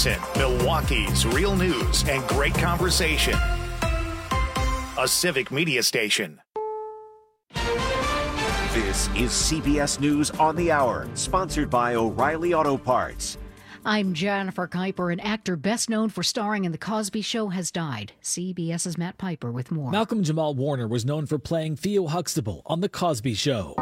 Wisconsin, Milwaukee's real news and great conversation. A Civic Media Station. This is CBS News on the Hour, sponsored by O'Reilly Auto Parts. I'm Jennifer Kuiper. An actor best known for starring in The Cosby Show has died. CBS's Matt Piper with more. Malcolm Jamal Warner was known for playing Theo Huxtable on The Cosby Show.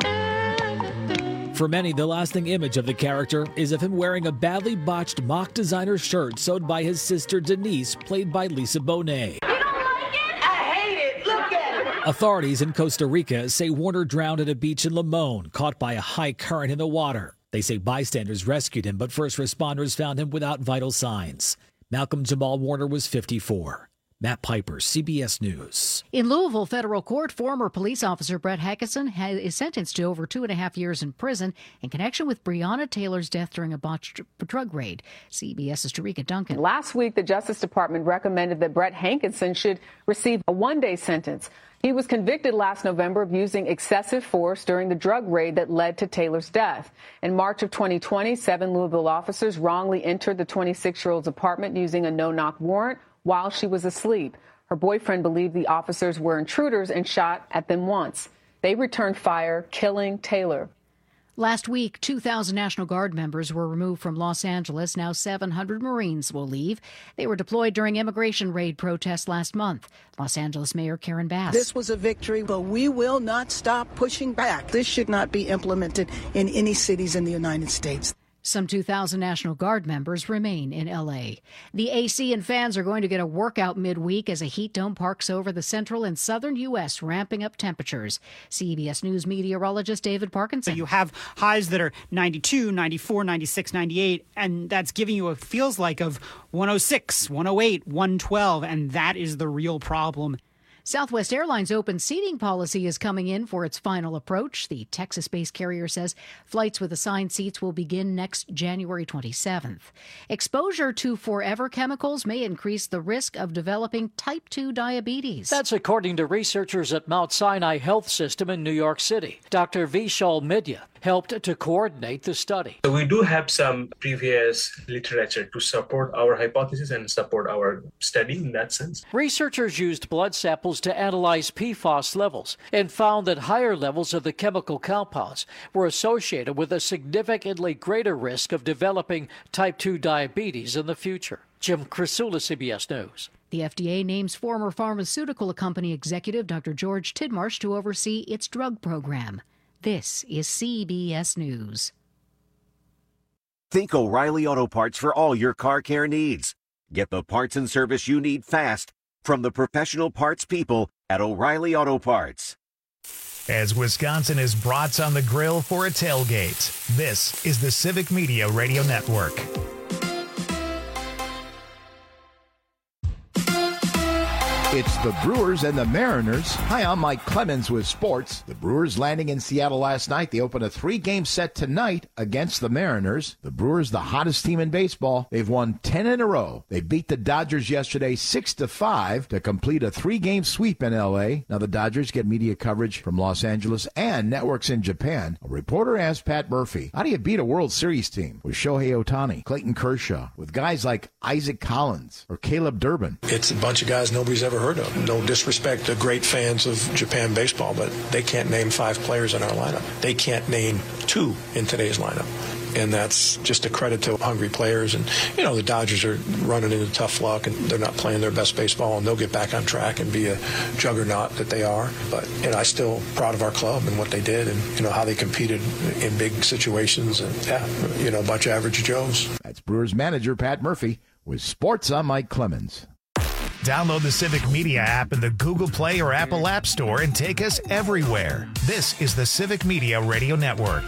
For many, the lasting image of the character is of him wearing a badly botched mock designer shirt sewed by his sister Denise, played by Lisa Bonet. You don't like it? I hate it. Look at it. Authorities in Costa Rica say Warner drowned at a beach in Limon, caught by a high current in the water. They say bystanders rescued him, but first responders found him without vital signs. Malcolm Jamal Warner was 54. Matt Piper, CBS News. In Louisville federal court, former police officer Brett Hackison is sentenced to over 2.5 years in prison in connection with Breonna Taylor's death during a botched drug raid. CBS's Tarika Duncan. Last week, the Justice Department recommended that Brett Hankison should receive a one-day sentence. He was convicted last November of using excessive force during the drug raid that led to Taylor's death. In March of 2020, 7 Louisville officers wrongly entered the 26-year-old's apartment using a no-knock warrant while she was asleep. Her boyfriend believed the officers were intruders and shot at them once. They returned fire, killing Taylor. Last week, 2,000 National Guard members were removed from Los Angeles. Now 700 Marines will leave. They were deployed during immigration raid protests last month. Los Angeles Mayor Karen Bass. This was a victory, but we will not stop pushing back. This should not be implemented in any cities in the United States. Some 2,000 National Guard members remain in L.A. The AC and fans are going to get a workout midweek as a heat dome parks over the central and southern U.S., ramping up temperatures. CBS News meteorologist David Parkinson. So you have highs that are 92, 94, 96, 98, and that's giving you a feels like of 106, 108, 112, and that is the real problem. Southwest Airlines' open seating policy is coming in for its final approach. The Texas-based carrier says flights with assigned seats will begin next January 27th. Exposure to forever chemicals may increase the risk of developing type 2 diabetes. That's according to researchers at Mount Sinai Health System in New York City. Dr. Vishal Midya helped to coordinate the study. So we do have some previous literature to support our hypothesis and support our study in that sense. Researchers used blood samples to analyze PFAS levels and found that higher levels of the chemical compounds were associated with a significantly greater risk of developing type 2 diabetes in the future. Jim Crisula, CBS News. The FDA names former pharmaceutical company executive Dr. George Tidmarsh to oversee its drug program. This is CBS News. Think O'Reilly Auto Parts for all your car care needs. Get the parts and service you need fast from the professional parts people at O'Reilly Auto Parts. As Wisconsin is brats on the grill for a tailgate, this is the Civic Media Radio Network. It's the Brewers and the Mariners. Hi, I'm Mike Clemens with sports. The Brewers landing in Seattle last night. They open a 3-game set tonight against the Mariners. The Brewers, the hottest team in baseball. They've won 10 in a row. They beat the Dodgers yesterday 6-5 to complete a 3-game sweep in L.A. Now the Dodgers get media coverage from Los Angeles and networks in Japan. A reporter asked Pat Murphy, how do you beat a World Series team with Shohei Ohtani, Clayton Kershaw, with guys like Isaac Collins or Caleb Durbin? It's a bunch of guys nobody's ever heard of. No disrespect to great fans of Japan baseball, but they can't name 5 players in our lineup. They can't name 2 in today's lineup. And that's just a credit to hungry players. And, you know, the Dodgers are running into tough luck, and they're not playing their best baseball, and they'll get back on track and be a juggernaut that they are. But, you know, I'm still proud of our club and what they did and, you know, how they competed in big situations. And, yeah, you know, a bunch of average Joes. That's Brewers manager Pat Murphy with sports. I'm Mike Clemens. Download the Civic Media app in the Google Play or Apple App Store and take us everywhere. This is the Civic Media Radio Network.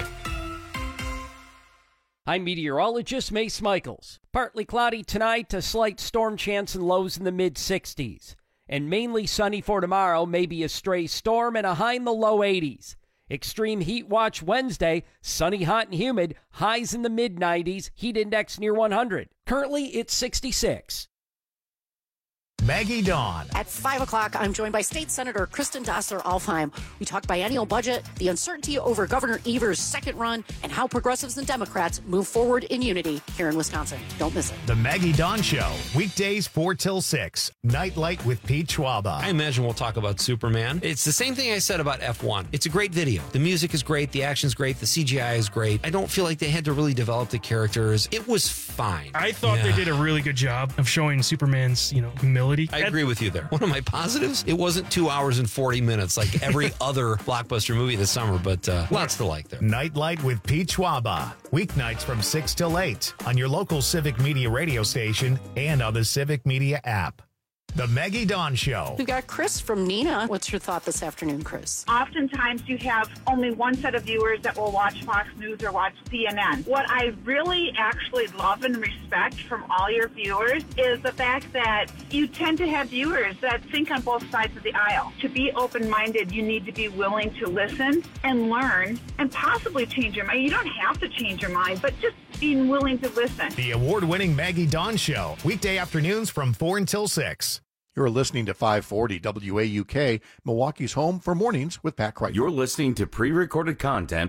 I'm meteorologist Mace Michaels. Partly cloudy tonight, a slight storm chance and lows in the mid-60s. And mainly sunny for tomorrow, maybe a stray storm and a high in the low 80s. Extreme heat watch Wednesday, sunny, hot, and humid, highs in the mid-90s, heat index near 100. Currently, it's 66. Maggie Dawn. At 5 o'clock, I'm joined by State Senator Kristen Dossler-Alfheim. We talk biennial budget, the uncertainty over Governor Evers' second run, and how progressives and Democrats move forward in unity here in Wisconsin. Don't miss it. The Maggie Dawn Show, weekdays 4 till 6. Nightlight with Pete Schwaba. I imagine we'll talk about Superman. It's the same thing I said about F1. It's a great video. The music is great. The action's great. The CGI is great. I don't feel like they had to really develop the characters. It was fine. I thought they did a really good job of showing Superman's, humility. I agree with you there. One of my positives, it wasn't 2 hours and 40 minutes like every other blockbuster movie this summer, but lots to like there. Nightlight with Pete Schwaba. Weeknights from 6 till 8 on your local Civic Media radio station and on the Civic Media app. The Maggie Dawn Show. We've got Chris from Neenah. What's your thought this afternoon, Chris? Oftentimes you have only one set of viewers that will watch Fox News or watch CNN. What I really actually love and respect from all your viewers is the fact that you tend to have viewers that think on both sides of the aisle. To be open-minded, you need to be willing to listen and learn and possibly change your mind. You don't have to change your mind, but just being willing to listen. The award-winning Maggie Dawn Show. Weekday afternoons from 4 until 6. You're listening to 540 WAUK, Milwaukee's home for mornings with Pat Crichton. You're listening to pre-recorded content.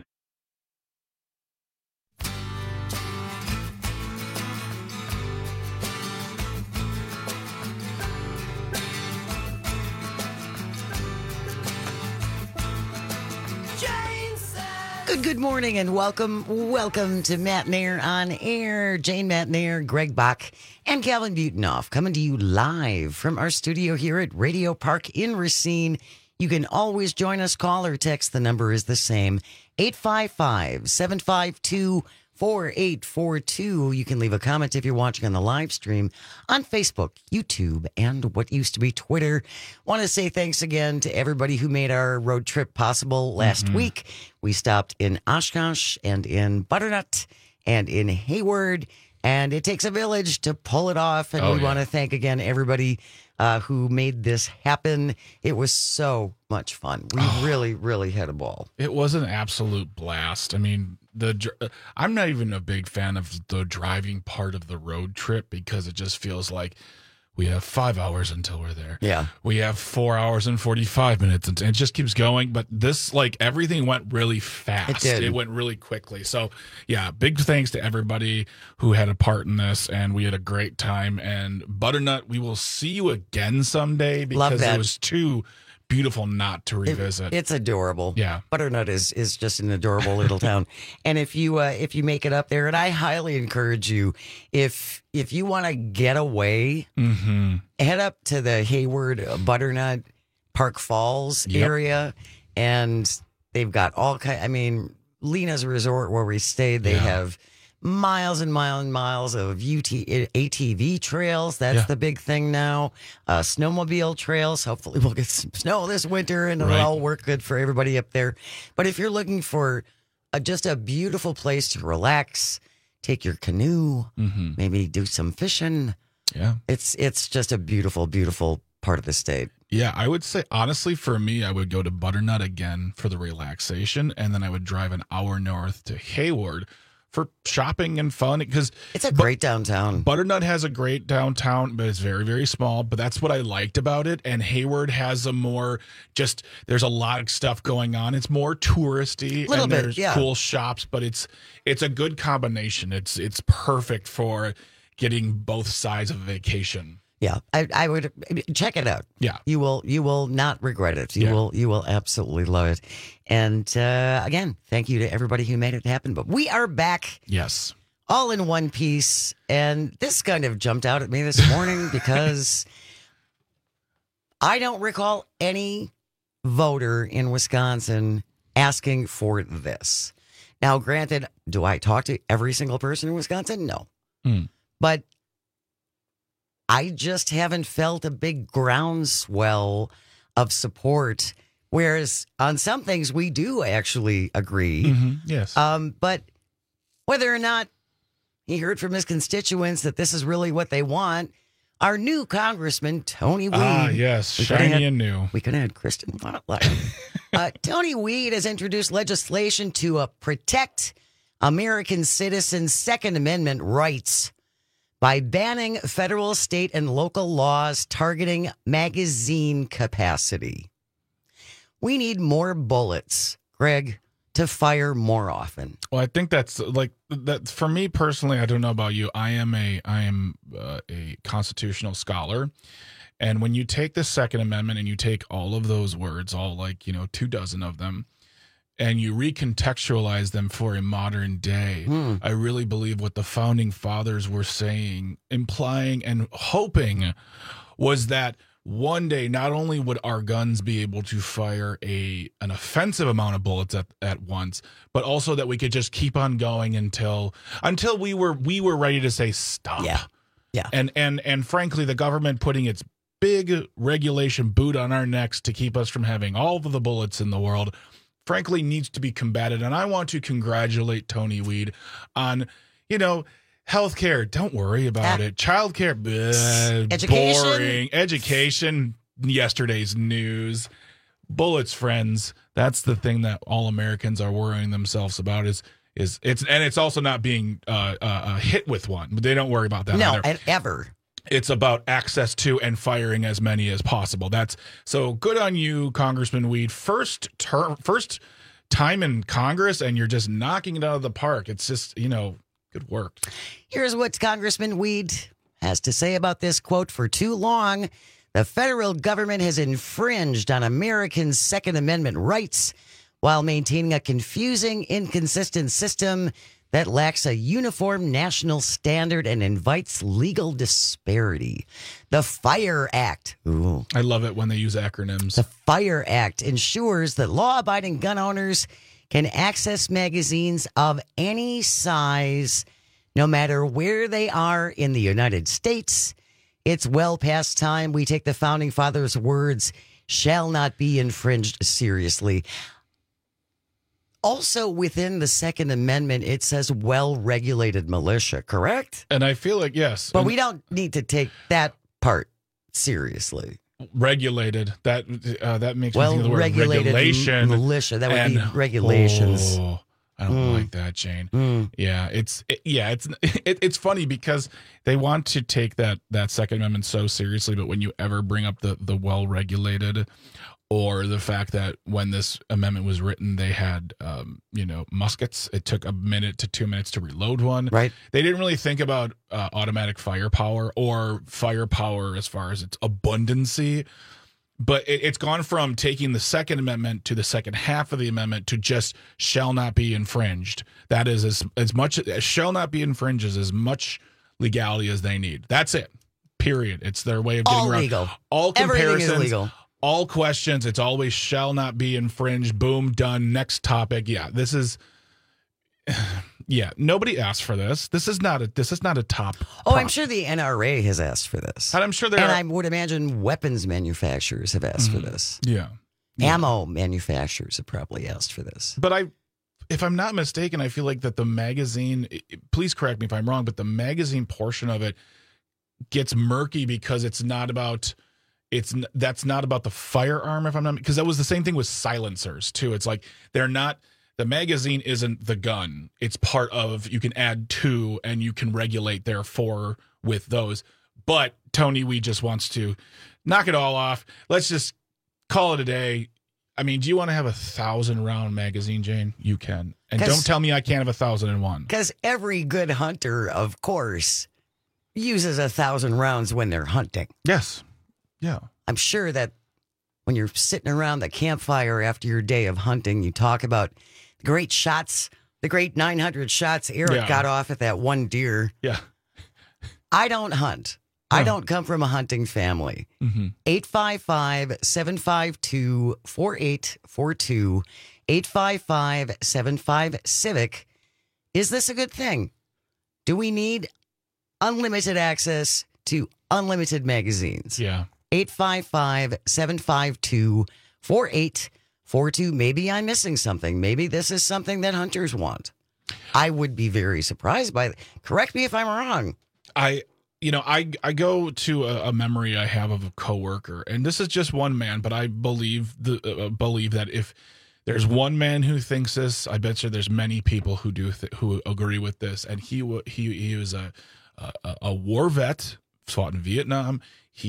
Good morning and welcome to Matt Nair on Air. Jane Matt Nair, Greg Bach, and Calvin Butenhoff coming to you live from our studio here at Radio Park in Racine. You can always join us, call or text. The number is the same, 855-752-4842. You can leave a comment if you're watching on the live stream on Facebook, YouTube, and what used to be Twitter. Want to say thanks again to everybody who made our road trip possible last week. We stopped in Oshkosh and in Butternut and in Hayward, and it takes a village to pull it off. And we want to thank again everybody who made this happen. It was so much fun. We really, really had a ball. It was an absolute blast. I mean, I'm not even a big fan of the driving part of the road trip because it just feels like we have 5 hours until we're there. Yeah. We have 4 hours and 45 minutes, and it just keeps going. But this, everything went really fast. It did. It went really quickly. So, yeah, big thanks to everybody who had a part in this, and we had a great time. And Butternut, we will see you again someday because it was too beautiful not to revisit. It's adorable. Yeah. Butternut is just an adorable little town. And if you make it up there, and I highly encourage you, if you want to get away, head up to the Hayward, Butternut, Park Falls area, and they've got all kind. I mean, Lena's Resort where we stayed, they have miles and miles and miles of ATV trails. That's the big thing now. Snowmobile trails. Hopefully we'll get some snow this winter and it'll all work good for everybody up there. But if you're looking for just a beautiful place to relax, take your canoe, maybe do some fishing. Yeah. It's just a beautiful, beautiful part of the state. Yeah, I would say, honestly, for me, I would go to Butternut again for the relaxation, and then I would drive an hour north to Hayward for shopping and fun, because it's a great downtown. Butternut has a great downtown, but it's very, very small. But that's what I liked about it. And Hayward has a more there's a lot of stuff going on. It's more touristy, and there's cool shops, but it's a good combination. It's perfect for getting both sides of a vacation. Yeah, I would check it out. Yeah, you will not regret it. You will absolutely love it. And again, thank you to everybody who made it happen. But we are back. Yes, all in one piece. And this kind of jumped out at me this morning because I don't recall any voter in Wisconsin asking for this. Now, granted, do I talk to every single person in Wisconsin? No, but I just haven't felt a big groundswell of support, whereas on some things we do actually agree. Yes. But whether or not he heard from his constituents that this is really what they want, our new Congressman, Tony Weed. Ah, yes, shiny and new. We could have had Kristen Butler. Tony Weed has introduced legislation to protect American citizens' Second Amendment rights by banning federal, state, and local laws targeting magazine capacity. We need more bullets, Greg, to fire more often. Well, I think that's like that for me personally. I don't know about you. I am a constitutional scholar, and when you take the Second Amendment and you take all of those words, all 24 of them, and you recontextualize them for a modern day, I really believe what the founding fathers were saying, implying, and hoping was that one day, not only would our guns be able to fire an offensive amount of bullets at once, but also that we could just keep on going until we were ready to say stop. Yeah. And frankly, the government putting its big regulation boot on our necks to keep us from having all of the bullets in the world, frankly, needs to be combated. And I want to congratulate Tony Weed on, healthcare, don't worry about it. Childcare, education, boring. Education, yesterday's news. Bullets, friends. That's the thing that all Americans are worrying themselves about. It's also not being hit with one. But they don't worry about that. No, either. Ever. It's about access to and firing as many as possible. That's so good on you, Congressman Weed. First time in Congress, and you're just knocking it out of the park. It's just good work. Here's what Congressman Weed has to say about this quote. For too long, the federal government has infringed on Americans' Second Amendment rights while maintaining a confusing, inconsistent system that lacks a uniform national standard and invites legal disparity. The FIRE Act. Ooh. I love it when they use acronyms. The FIRE Act ensures that law-abiding gun owners can access magazines of any size, no matter where they are in the United States. It's well past time we take the Founding Fathers' words, shall not be infringed, seriously. Also, within the Second Amendment, it says well-regulated militia, correct? And I feel like, yes. But we don't need to take that part seriously. Regulated. That makes me think of the word regulation. Militia. That would be regulations. Oh, I don't like that, Jane. Yeah, it's funny because they want to take that Second Amendment so seriously, but when you ever bring up the well-regulated, or the fact that when this amendment was written, they had, muskets. It took a minute to 2 minutes to reload one. Right. They didn't really think about automatic firepower or firepower as far as its abundancy. But it's gone from taking the Second Amendment to the second half of the amendment to just shall not be infringed. That is as much shall not be infringed as much legality as they need. That's it. Period. It's their way of getting all around legal. All comparisons. Everything is legal. All questions, it's always shall not be infringed. Boom, done. Next topic. Yeah, this is. Yeah, nobody asked for this. This is not a top. Oh, I'm sure the NRA has asked for this, and I'm sure I would imagine weapons manufacturers have asked for this. Yeah, ammo manufacturers have probably asked for this. But if I'm not mistaken, I feel like that the magazine. Please correct me if I'm wrong, but the magazine portion of it gets murky because it's not about. That's not about the firearm, if I'm not, because that was the same thing with silencers too. It's like they're not. The magazine isn't the gun. It's part of. You can add to, and you can regulate therefore with those. But Tony, we just wants to knock it all off. Let's just call it a day. I mean, do you want to have 1,000-round magazine, Jane? You can, and don't tell me I can't have 1,001. Because every good hunter, of course, uses 1,000 rounds when they're hunting. Yes. Yeah. I'm sure that when you're sitting around the campfire after your day of hunting, you talk about the great shots, the great 900 shots Eric got off at that one deer. Yeah. I don't hunt. I don't come from a hunting family. 855-752-4842. 855-75-CIVIC. Is this a good thing? Do we need unlimited access to unlimited magazines? Yeah. 855-752-4842. Maybe I'm missing something. Maybe this is something that hunters want. I would be very surprised by it. Correct me if I'm wrong. I go to a memory I have of a coworker, and this is just one man, but I believe that if there's one man who thinks this, I bet you there's many people who do who agree with this. And he was a a war vet, fought in Vietnam.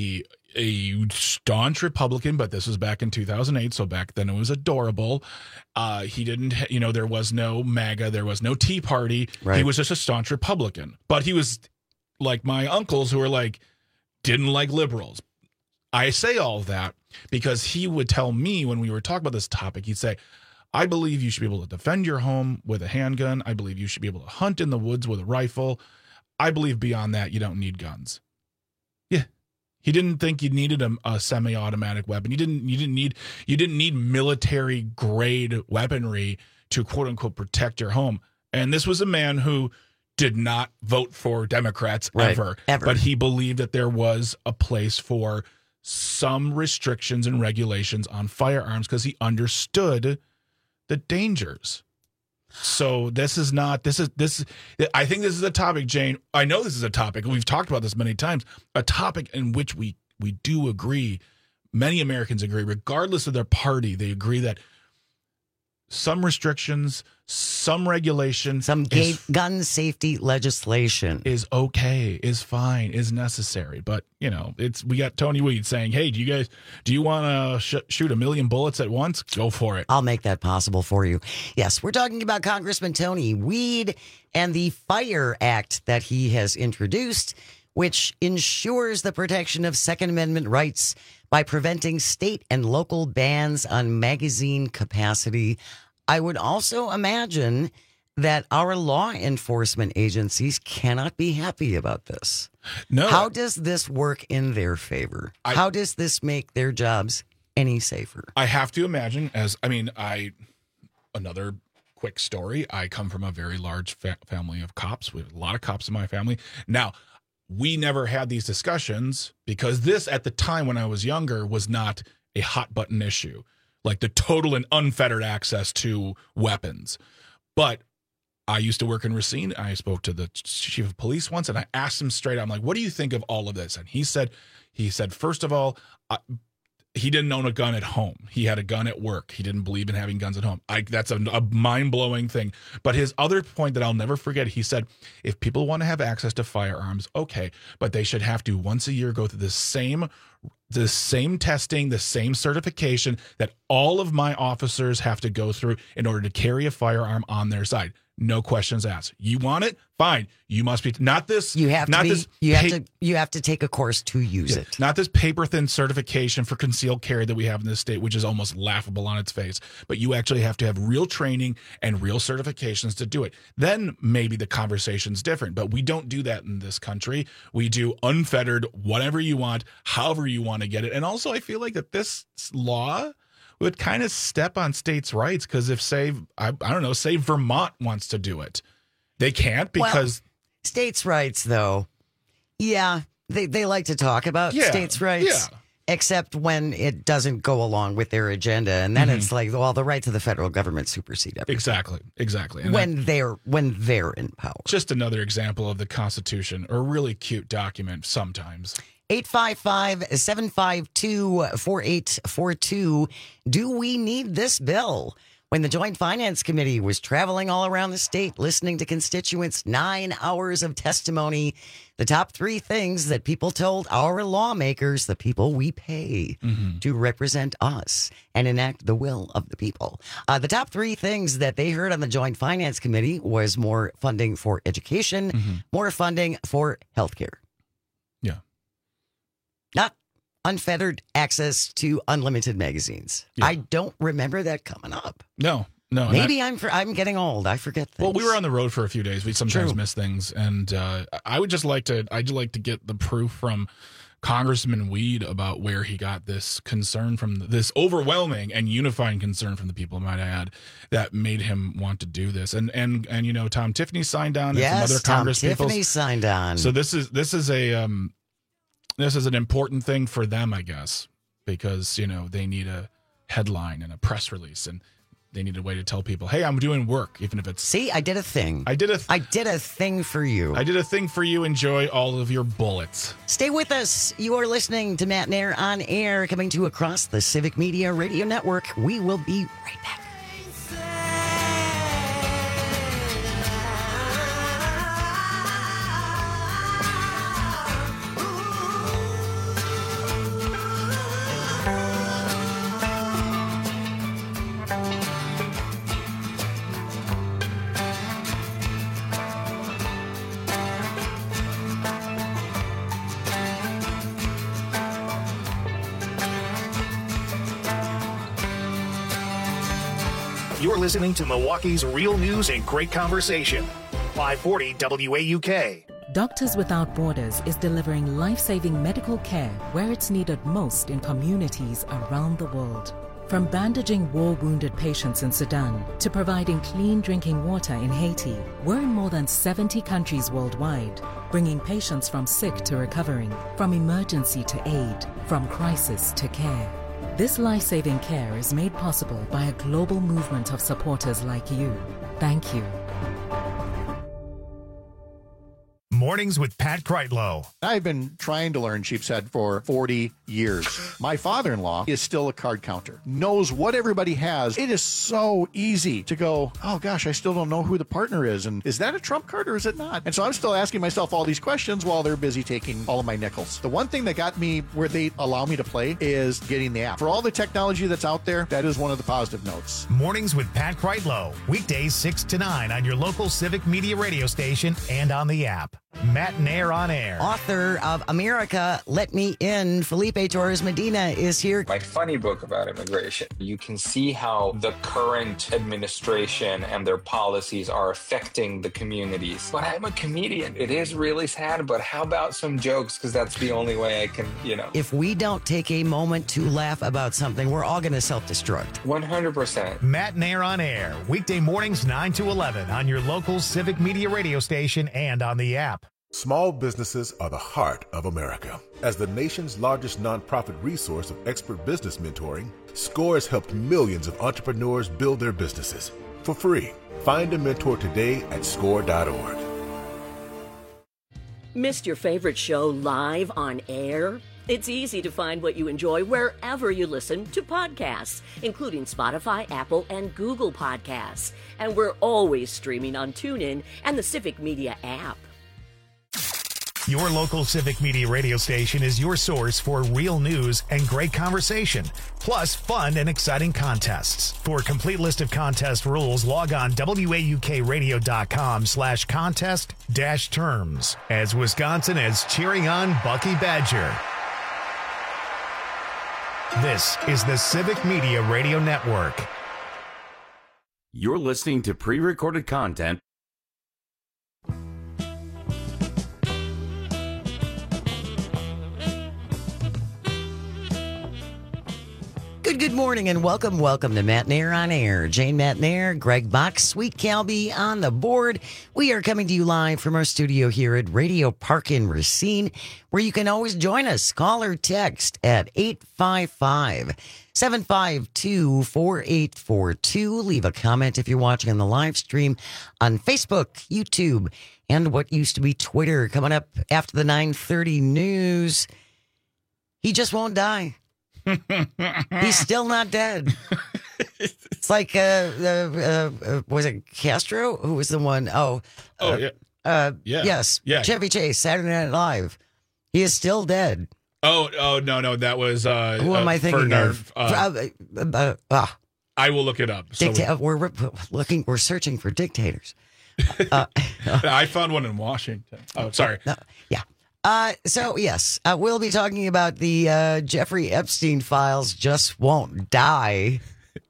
A staunch Republican, but this was back in 2008, so back then it was adorable. He didn't, there was no MAGA, there was no Tea Party. Right. He was just a staunch Republican. But he was like my uncles who were like, didn't like liberals. I say all that because he would tell me when we were talking about this topic, he'd say, I believe you should be able to defend your home with a handgun. I believe you should be able to hunt in the woods with a rifle. I believe beyond that, you don't need guns. Yeah. He didn't think you needed a semi-automatic weapon. You didn't need military grade weaponry to quote unquote protect your home. And this was a man who did not vote for Democrats ever. But he believed that there was a place for some restrictions and regulations on firearms because he understood the dangers. So I think this is a topic, Jane. I know this is a topic, and we've talked about this many times, a topic in which we do agree, many Americans agree, regardless of their party, they agree that some restrictions, some regulation, gun safety legislation is okay, is fine, is necessary. But we got Tony Weed saying, "Hey, do you want to shoot 1 million bullets at once? Go for it." I'll make that possible for you. Yes, we're talking about Congressman Tony Weed and the FIRE Act that he has introduced, which ensures the protection of Second Amendment rights by preventing state and local bans on magazine capacity. I would also imagine that our law enforcement agencies cannot be happy about this. No. How does this work in their favor? How does this make their jobs any safer? I have to imagine, another quick story. I come from a very large family of cops. We have a lot of cops in my family. Now, we never had these discussions because this, at the time when I was younger, was not a hot button issue, like the total and unfettered access to weapons. But I used to work in Racine. I spoke to the chief of police once, and I asked him straight out, I'm like, what do you think of all of this? And he said, first of all, he didn't own a gun at home. He had a gun at work. He didn't believe in having guns at home. That's a mind-blowing thing. But his other point that I'll never forget, he said, if people want to have access to firearms, okay, but they should have to once a year go through the same testing, the same certification that all of my officers have to go through in order to carry a firearm on their side. No questions asked. You want it? Fine. You must be not this. You have to take a course to use it. Not this paper thin certification for concealed carry that we have in this state, which is almost laughable on its face. But you actually have to have real training and real certifications to do it. Then maybe the conversation's different. But we don't do that in this country. We do unfettered, whatever you want, however you want to get it. And also, I feel like that this law would kind of step on states' rights because if, say Vermont wants to do it, they can't because... Well, states' rights, though, yeah, they like to talk about states' rights, except when it doesn't go along with their agenda. And then it's like, well, the rights of the federal government supersede everything. Exactly. And when they're in power. Just another example of the Constitution, a really cute document sometimes. 855-752-4842. Do we need this bill? When the Joint Finance Committee was traveling all around the state, listening to constituents, 9 hours of testimony, the top 3 things that people told our lawmakers, the people we pay to represent us and enact the will of the people. The top 3 things that they heard on the Joint Finance Committee was more funding for education, more funding for healthcare. Yeah. Not unfettered access to unlimited magazines. Yeah. I don't remember that coming up. No. Maybe I'm getting old. I forget things. Well, we were on the road for a few days. We sometimes miss things, and I'd like to get the proof from Congressman Weed about where he got this concern from, this overwhelming and unifying concern from the people, might I add, that made him want to do this. And Tom Tiffany signed on. Yes, and some other Congress Tom Tiffany signed on. So this is an important thing for them, I guess, because, they need a headline and a press release, and they need a way to tell people, hey, I'm doing work, even if it's... See, I did a thing. I did a thing for you. I did a thing for you. Enjoy all of your bullets. Stay with us. You are listening to Matt Nair on Air, coming to across the Civic Media Radio Network. We will be right back. You're listening to Milwaukee's real news and great conversation. 540 WAUK. Doctors Without Borders is delivering life-saving medical care where it's needed most in communities around the world. From bandaging war-wounded patients in Sudan to providing clean drinking water in Haiti, we're in more than 70 countries worldwide, bringing patients from sick to recovering, from emergency to aid, from crisis to care. This life-saving care is made possible by a global movement of supporters like you. Thank you. Mornings with Pat Kreitlow. I've been trying to learn sheepshead for 40 years. My father-in-law is still a card counter, knows what everybody has. It is so easy to go, oh gosh, I still don't know who the partner is. And is that a trump card or is it not? And so I'm still asking myself all these questions while they're busy taking all of my nickels. The one thing that got me where they allow me to play is getting the app. For all the technology that's out there, that is one of the positive notes. Mornings with Pat Kreitlow. Weekdays 6 to 9 on your local Civic Media radio station and on the app. Matt Nair on air. Author of America, Let Me In, Felipe Torres Medina is here. My funny book about immigration. You can see how the current administration and their policies are affecting the communities. But I'm a comedian. It is really sad, but how about some jokes? Because that's the only way I can, If we don't take a moment to laugh about something, we're all going to self-destruct. 100%. Matt Nair on air. Weekday mornings 9 to 11 on your local Civic Media radio station and on the app. Small businesses are the heart of America. As the nation's largest nonprofit resource of expert business mentoring, SCORE has helped millions of entrepreneurs build their businesses for free. Find a mentor today at score.org. Missed your favorite show live on air? It's easy to find what you enjoy wherever you listen to podcasts, including Spotify, Apple, and Google Podcasts. And we're always streaming on TuneIn and the Civic Media app. Your local Civic Media radio station is your source for real news and great conversation, plus fun and exciting contests. For a complete list of contest rules, log on WAUKradio.com/contest-terms as Wisconsin is cheering on Bucky Badger. This is the Civic Media Radio Network. You're listening to pre-recorded content. Good morning and welcome to Matt Nair on Air. Jane Matt Nair, Greg Bach, Sweet Calby on the board. We are coming to you live from our studio here at Radio Park in Racine, where you can always join us. Call or text at 855-752-4842. Leave a comment if you're watching on the live stream on Facebook, YouTube, and what used to be Twitter. Coming up after the 9:30 news, he just won't die. He's still not dead. It's like, was it Castro? Who was the one? Yes. Yeah. Chevy Chase, Saturday Night Live. He is still dead. Oh, no. That was, who am I thinking of? I will look it up. We're searching for dictators. I found one in Washington. Oh, sorry. Yeah. So, yes, we'll be talking about the Jeffrey Epstein files just won't die.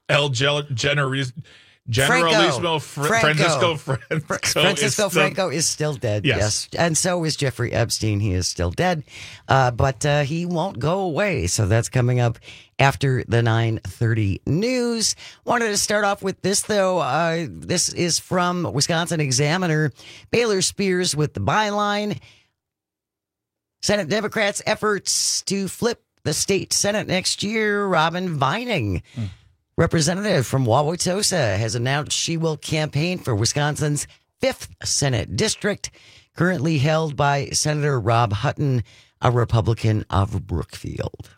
Generalissimo Francisco Franco is still dead. Yes. And so is Jeffrey Epstein. He is still dead, but he won't go away. So that's coming up after the 9:30 news. Wanted to start off with this, though. This is from Wisconsin Examiner. Baylor Spears with the byline. Senate Democrats' efforts to flip the state Senate next year. Robin Vining, representative from Wauwatosa, has announced she will campaign for Wisconsin's 5th Senate district, currently held by Senator Rob Hutton, a Republican of Brookfield.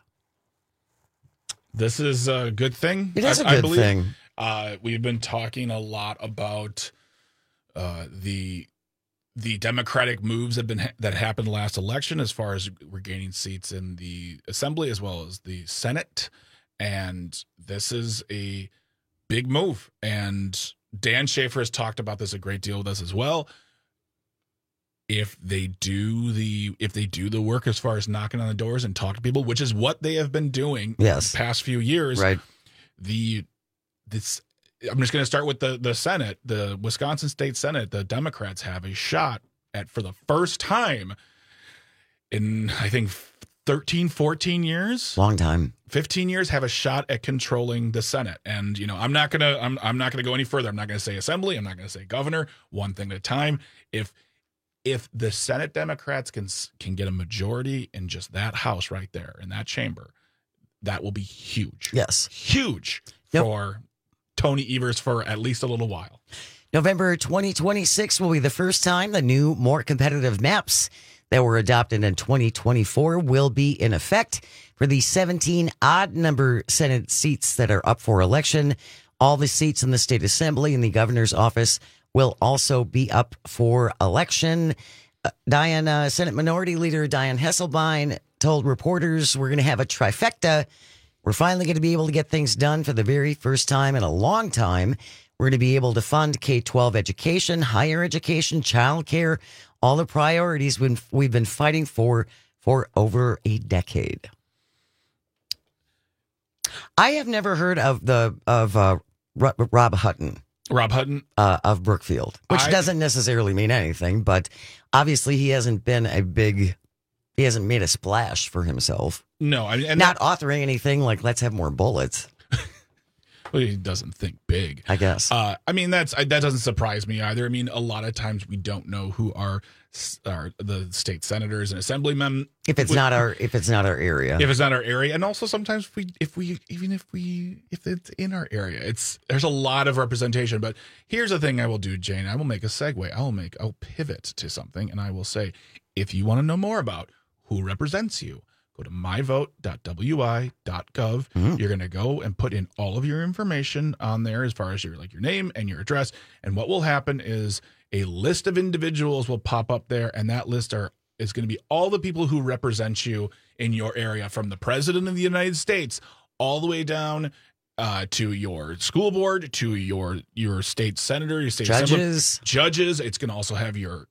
This is a good thing. It is a good thing. We've been talking a lot about the Democratic moves that happened last election, as far as we're gaining seats in the Assembly as well as the Senate, and this is a big move. And Dan Schaefer has talked about this a great deal with us as well. If they do the work as far as knocking on the doors and talk to people, which is what they have been doing the past few years, right? I'm just going to start with the Senate, the Wisconsin State Senate. The Democrats have a shot at, for the first time in, I think, 13, 14 years. Long time. 15 years have a shot at controlling the Senate. And, you know, I'm not going to go any further. I'm not going to say assembly. I'm not going to say governor. One thing at a time. If the Senate Democrats can get a majority in just that house right there, in that chamber, that will be huge. Yes. Huge for Tony Evers for at least a little while. November 2026 will be the first time the new, more competitive maps that were adopted in 2024 will be in effect for the 17 odd number Senate seats that are up for election. All the seats in the state assembly and the governor's office will also be up for election. Senate Minority Leader Dianne Hesselbein told reporters, we're going to have a trifecta. We're finally going to be able to get things done for the very first time in a long time. We're going to be able to fund K-12 education, higher education, childcare, all the priorities we've been fighting for over a decade. I have never heard of Rob Hutton. Rob Hutton of Brookfield, which doesn't necessarily mean anything, but obviously he hasn't made a splash for himself. No, not authoring anything like "Let's have more bullets." Well, he doesn't think big, I guess. That doesn't surprise me either. I mean, a lot of times we don't know who are the state senators and assemblymen. If it's not our area. If it's not our area, and also sometimes if it's in our area, there's a lot of representation. But here's the thing I will do, Jane. I will make a segue. I'll pivot to something, and I will say, if you want to know more about who represents you, go to myvote.wi.gov. Mm-hmm. You're going to go and put in all of your information on there as far as your name and your address. And what will happen is a list of individuals will pop up there, and that list is going to be all the people who represent you in your area, from the President of the United States all the way down to your school board, to your state senator, your state judges. It's going to also have your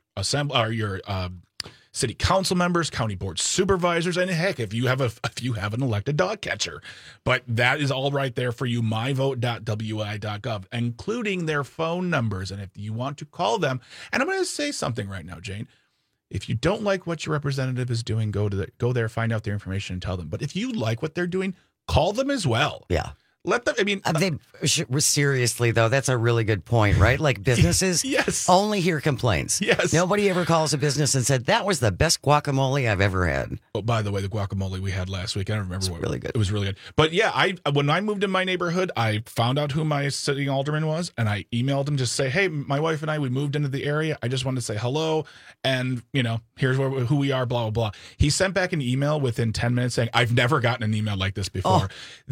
city council members, county board supervisors, and heck, if you have an elected dog catcher. But that is all right there for you, myvote.wi.gov, including their phone numbers. And if you want to call them, and I'm going to say something right now, Jane, if you don't like what your representative is doing, go there, find out their information, and tell them. But if you like what they're doing, call them as well. Yeah. Let them, seriously, though, that's a really good point, right? Like businesses only hear complaints. Yes. Nobody ever calls a business and said, that was the best guacamole I've ever had. Oh, by the way, the guacamole we had last week, I don't remember really good. It was really good. But yeah, when I moved in my neyborhood, I found out who my sitting alderman was, and I emailed him to say, hey, my wife and I, we moved into the area. I just wanted to say hello, and, here's who we are, blah, blah, blah. He sent back an email within 10 minutes saying, I've never gotten an email like this before.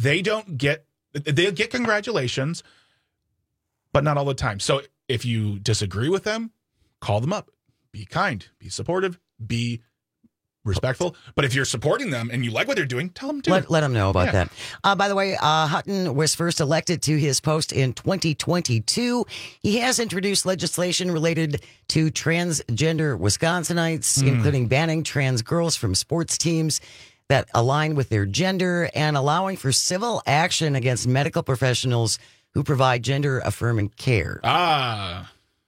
They'll get congratulations, but not all the time. So if you disagree with them, call them up. Be kind, be supportive, be respectful. But if you're supporting them and you like what they're doing, tell them to. Let them know about that. By the way, Hutton was first elected to his post in 2022. He has introduced legislation related to transgender Wisconsinites, including banning trans girls from sports teams that align with their gender, and allowing for civil action against medical professionals who provide gender-affirming care. Okay.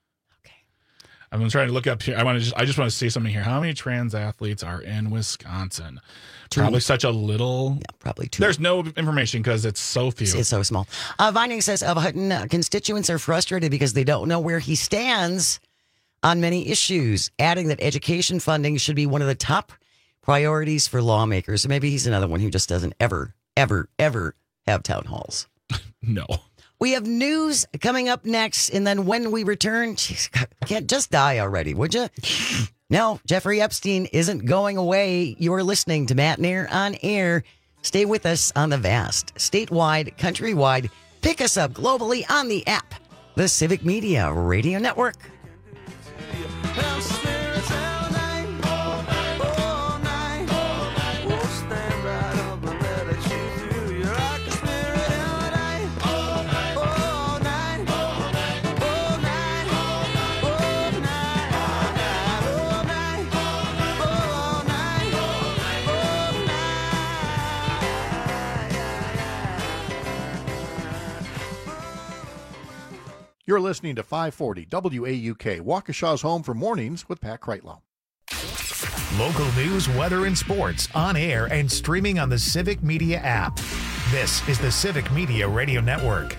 I'm trying to look up here. I just want to say something here. How many trans athletes are in Wisconsin? 2. Probably such a little. Yeah, probably 2. There's no information because it's so few. It's so small. Vining says of Hutton, constituents are frustrated because they don't know where he stands on many issues, adding that education funding should be one of the top priorities for lawmakers. So maybe he's another one who just doesn't ever have town halls. No. We have news coming up next, and then when we return, can't just die already, would you? No, Jeffrey Epstein isn't going away. You're listening to Matt Nair on Air. Stay with us on the vast, statewide, countrywide. Pick us up globally on the app, the Civic Media Radio Network. You're listening to 540 WAUK, Waukesha's home for mornings with Pat Kreitlow. Local news, weather, and sports on air and streaming on the Civic Media app. This is the Civic Media Radio Network.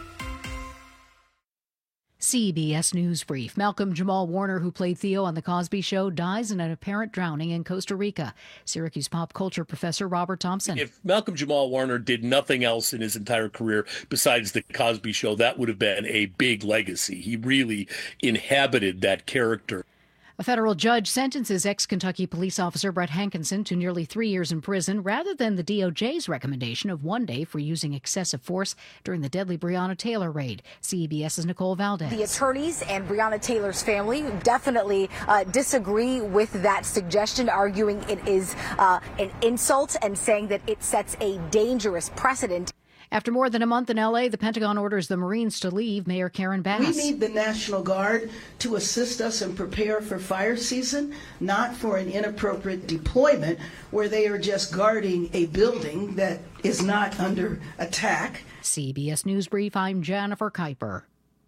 CBS News Brief. Malcolm Jamal Warner, who played Theo on The Cosby Show, dies in an apparent drowning in Costa Rica. Syracuse pop culture professor Robert Thompson. If Malcolm Jamal Warner did nothing else in his entire career besides The Cosby Show, that would have been a big legacy. He really inhabited that character. A federal judge sentences ex-Kentucky police officer Brett Hankinson to nearly 3 years in prison rather than the DOJ's recommendation of 1 day for using excessive force during the deadly Breonna Taylor raid. CBS's Nicole Valdez. The attorneys and Breonna Taylor's family definitely disagree with that suggestion, arguing it is an insult and saying that it sets a dangerous precedent. After more than a month in L.A., the Pentagon orders the Marines to leave. Mayor Karen Bass. We need the National Guard to assist us and prepare for fire season, not for an inappropriate deployment where they are just guarding a building that is not under attack. CBS News Brief, I'm Jennifer Kuiper.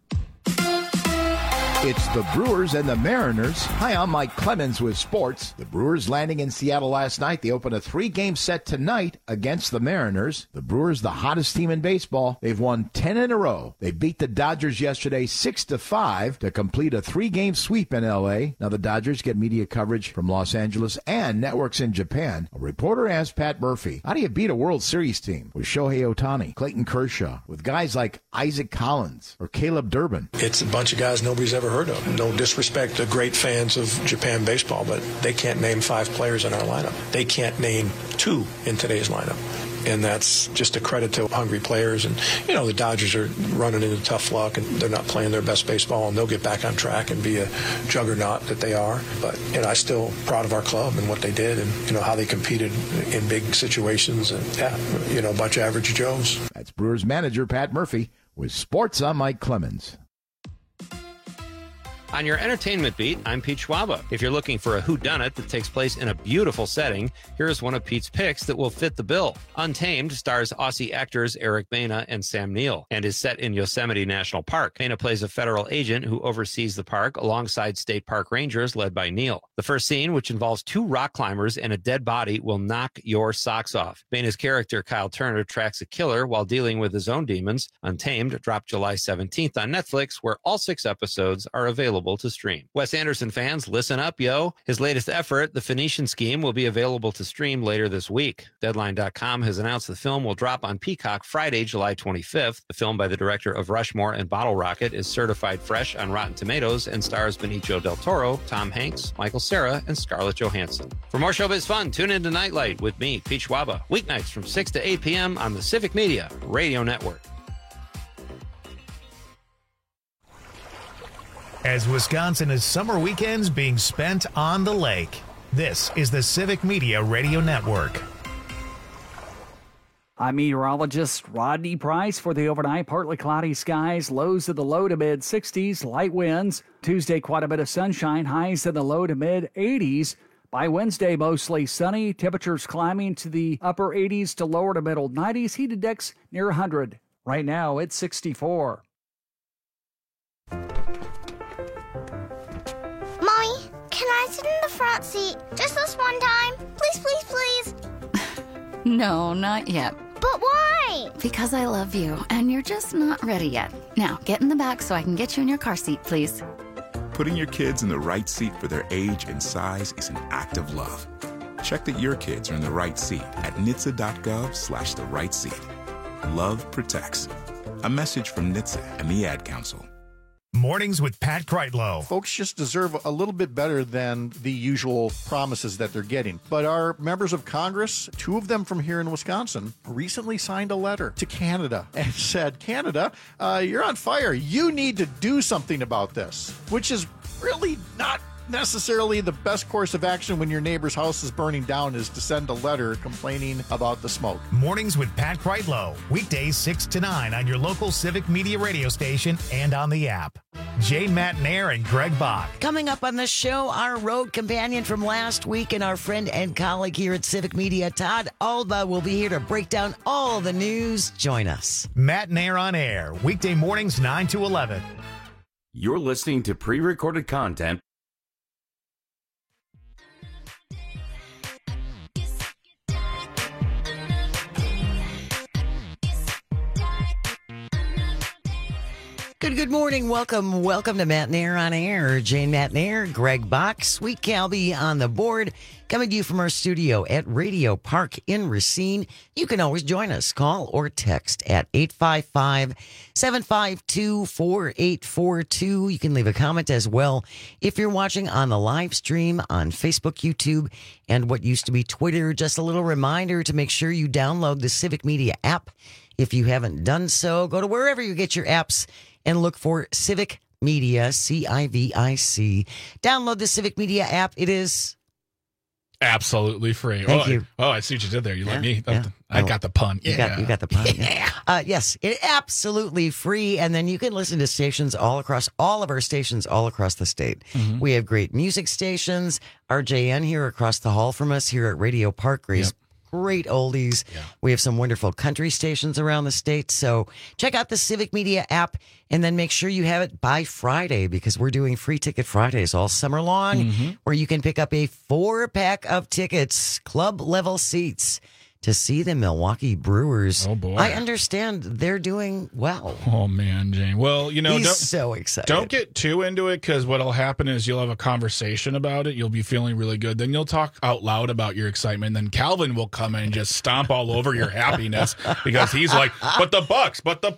It's the Brewers and the Mariners. Hi, I'm Mike Clemens with sports. The Brewers landing in Seattle last night. They open a 3-game set tonight against the Mariners. The Brewers, the hottest team in baseball. They've won 10 in a row. They beat the Dodgers yesterday 6-5 to complete a 3-game sweep in L.A. Now the Dodgers get media coverage from Los Angeles and networks in Japan. A reporter asked Pat Murphy, how do you beat a World Series team with Shohei Ohtani, Clayton Kershaw, with guys like Isaac Collins or Caleb Durbin? It's a bunch of guys nobody's ever heard of. No disrespect to great fans of Japan baseball, but they can't name 5 players in our lineup. They can't name 2 in today's lineup. And that's just a credit to hungry players. And, you know, the Dodgers are running into tough luck, and they're not playing their best baseball, and they'll get back on track and be a juggernaut that they are. But, you know, I'm still proud of our club and what they did and, you know, how they competed in big situations. And, yeah, you know, a bunch of average Joes. That's Brewers manager Pat Murphy with sports. I'm Mike Clemens. On your entertainment beat, I'm Pete Schwaba. If you're looking for a whodunit that takes place in a beautiful setting, here's one of Pete's picks that will fit the bill. Untamed stars Aussie actors Eric Bana and Sam Neill and is set in Yosemite National Park. Bana plays a federal agent who oversees the park alongside state park rangers led by Neill. The first scene, which involves 2 rock climbers and a dead body, will knock your socks off. Bana's character, Kyle Turner, tracks a killer while dealing with his own demons. Untamed dropped July 17th on Netflix, where all 6 episodes are available to stream. Wes Anderson fans, listen up, yo. His latest effort, The Phoenician Scheme, will be available to stream later this week. Deadline.com has announced the film will drop on Peacock Friday, July 25th. The film by the director of Rushmore and Bottle Rocket is certified fresh on Rotten Tomatoes and stars Benicio del Toro, Tom Hanks, Michael Cera, and Scarlett Johansson. For more showbiz fun, tune into Nightlight with me, Pete Schwaba, weeknights from 6 to 8 p.m. on the Civic Media Radio Network. As Wisconsin is summer weekends being spent on the lake, this is the Civic Media Radio Network. I'm meteorologist Rodney Price for the overnight. Partly cloudy skies, lows in the low to mid 60s, light winds. Tuesday, quite a bit of sunshine, highs in the low to mid 80s. By Wednesday, mostly sunny, temperatures climbing to the upper 80s to lower to middle 90s, heat index near 100. Right now, it's 64. Mommy, can I sit in the front seat just this one time? Please, please, please. No, not yet. But why? Because I love you, and you're just not ready yet. Now, get in the back so I can get you in your car seat, please. Putting your kids in the right seat for their age and size is an act of love. Check that your kids are in the right seat at NHTSA.gov/the right seat. Love protects. A message from NHTSA and the Ad Council. Mornings with Pat Kreitlow. Folks just deserve a little bit better than the usual promises that they're getting. But our members of Congress, 2 of them from here in Wisconsin, recently signed a letter to Canada and said, Canada, you're on fire. You need to do something about this, which is really not necessarily the best course of action when your neighbor's house is burning down, is to send a letter complaining about the smoke. Mornings with Pat Kreitlow. Weekdays 6 to 9 on your local Civic Media radio station and on the app. Jane Matnair and Greg Bach. Coming up on the show, our road companion from last week and our friend and colleague here at Civic Media, Todd Alba, will be here to break down all the news. Join us. Matnair on air. Weekday mornings 9 to 11. You're listening to pre-recorded content. Good morning. Welcome to Matt Nair on Air. Jane Matt Nair, Greg Bach, Sweet Calby on the board. Coming to you from our studio at Radio Park in Racine. You can always join us. Call or text at 855-752-4842. You can leave a comment as well if you're watching on the live stream on Facebook, YouTube, and what used to be Twitter. Just a little reminder to make sure you download the Civic Media app. If you haven't done so, go to wherever you get your apps and look for Civic Media, CIVIC. Download the Civic Media app. It is absolutely free. Thank you. I see what you did there. You let me. I got the pun. You got the pun. Yeah. Yes, it's absolutely free. And then you can listen to stations all of our stations all across the state. Mm-hmm. We have great music stations. RJN here across the hall from us here at Radio Park. Great oldies. Yeah. We have some wonderful country stations around the state. So check out the Civic Media app and then make sure you have it by Friday because we're doing free ticket Fridays all summer long where you can pick up a 4-pack of tickets, club level seats to see the Milwaukee Brewers. Oh, boy. I understand they're doing well. Oh, man, Jane. Well, he's so excited. Don't get too into it because what'll happen is you'll have a conversation about it. You'll be feeling really good. Then you'll talk out loud about your excitement. Then Calvin will come in and just stomp all over your happiness because he's like, but the Bucks.